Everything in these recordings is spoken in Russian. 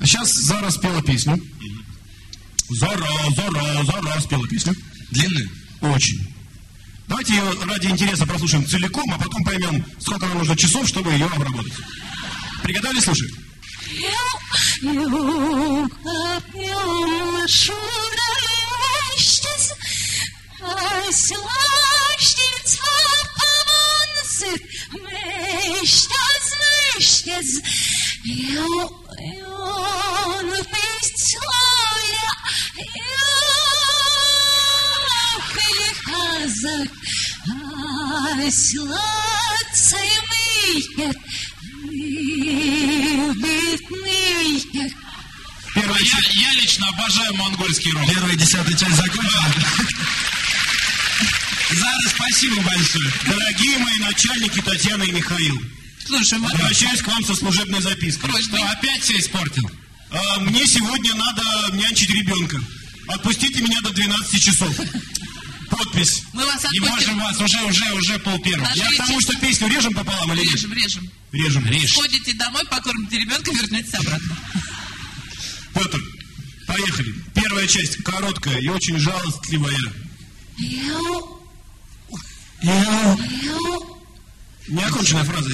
Сейчас Зара спела песню. Зара спела песню. Длинную? Очень. Давайте ее ради интереса прослушаем целиком, а потом поймем, сколько нам нужно часов, чтобы ее обработать. Приготовились слушать? Я лично обожаю монгольский рок. Первая 10-я часть закончена. Зара, спасибо большое. Дорогие мои начальники Татьяна и Михаил, Слушай, обращаюсь к вам со служебной запиской. Что, опять все испортил? Мне сегодня надо нянчить ребенка. Отпустите меня до 12 часов. Подпись. мы вас Не отпустим. можем вас, уже полпервого. Я к тому, что песню режем пополам или нет? Режем. Режем. Сходите домой, покормите ребенка, вернетесь обратно. Петр, поехали. Первая часть короткая и очень жалостливая. Неоконченная фраза.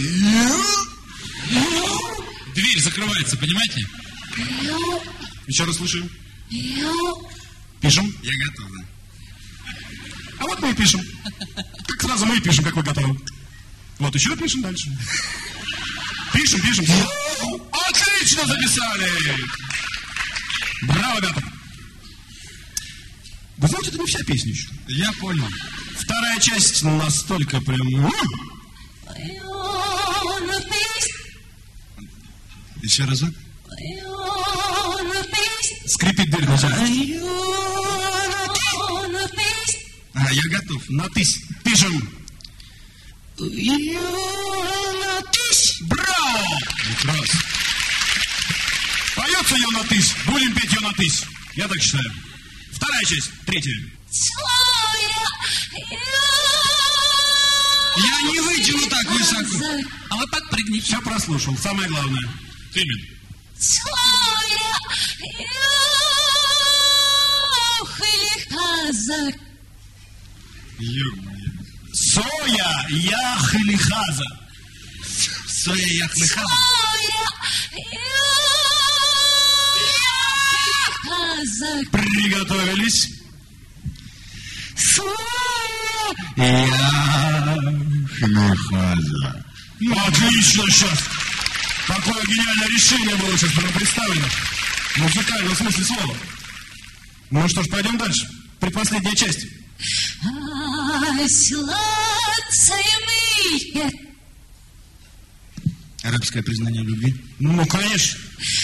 Дверь закрывается, понимаете? Еще раз слушаем. Пишем. Я готов, да. А вот мы и пишем. Как сразу мы и пишем, как вы готовы. Вот еще пишем дальше. Пишем. Отлично записали. Браво, ребята. Вы знаете, это не вся песня еще. Я понял. Вторая часть настолько прям... Еще разок. Скрипит дверь на часть. Я готов. На тысь. Пишем. Браво! Прекрасно. Поется ее на тысь. Будем петь ее на тысь. Я так считаю. Вторая часть. Третья. Я не вытяну так высоко. А вы подпрыгните. Все прослушал. Самое главное. Именно. Соя яхлихаза. Соя яхлихаза. Приготовились. Яхлихаза. Отлично сейчас. Какое гениальное решение было сейчас представлено. В музыкальном смысле слова. Ну что ж, пойдем дальше. Предпоследняя часть. Арабское признание любви. Ну, конечно.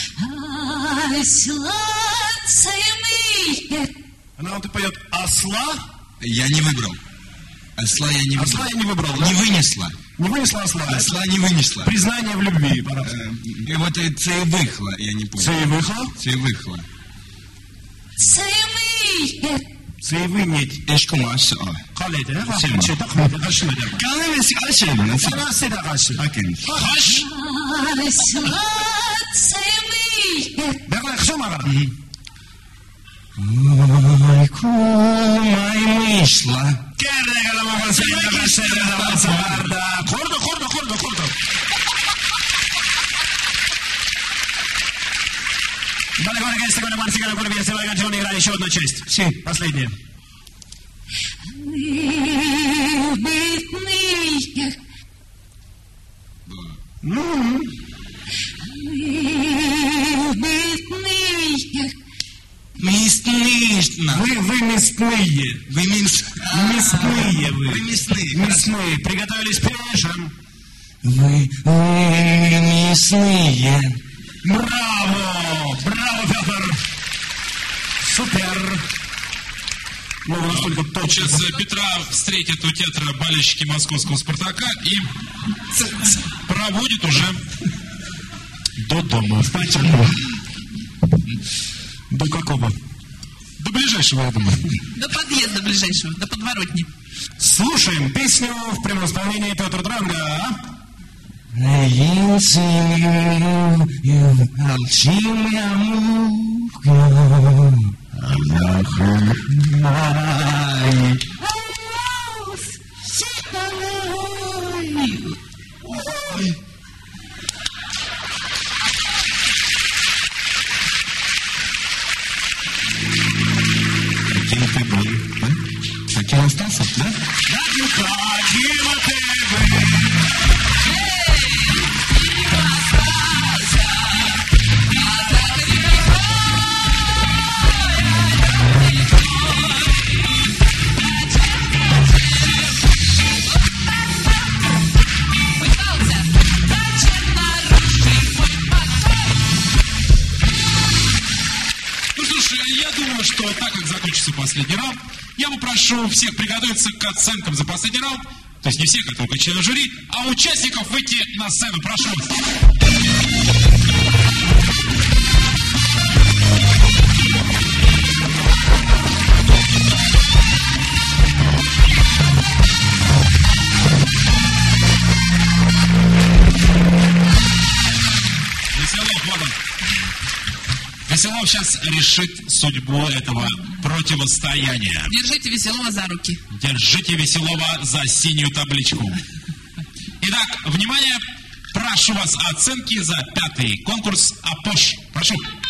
Она вот и поет осла. Я не выбрал. Осла я не выбрал. Осла я не выбрал, да? Не вынесла. Не вынесла осла. Осла не вынесла. Признание в любви, пожалуйста. И вот це вихла, я не понял. Це вихла? Це вихла. Це винять. Eşkumaş. Kalede. Sen- Kaçta kalede. Kaçta kalede. Kahvesi açalım. Sana seda kaçta. Bakın. Kaç. Давай, что мара? Ay kumay Kerde kalamagan seni kaçta da varda. Kordo. Vale, que este con el marciano con el la canción играет еще одна часть. Sí, последняя. Мясные. Вы мясные. Вы Мясные вы. Вы мясные. Мясные. Приготовились пешим. Вы мясные. Браво, Петр. Супер. Ну, насколько точно. Сейчас Петра встретят у театра болельщики московского «Спартака» и проводят уже До дома. Спасибо. До какого? До ближайшего, я думаю. До подъезда ближайшего, до подворотни. Слушаем песню в прямом исполнении Петр Дранга. Каким ты был, а? Каким остался, да? Ну что ж, я думаю, что так как закончится последний раунд, я попрошу всех приготовиться к оценкам за последний раунд. То есть не всех, а только членов жюри, а участников выйти на сцену. Прошу вас. Веселов, вот он. Веселов сейчас решит судьбу этого противостояния. Держите Веселова за руки. Держите Веселова за синюю табличку. Итак, внимание, прошу вас оценки за 5-й конкурс АПОШ. Прошу.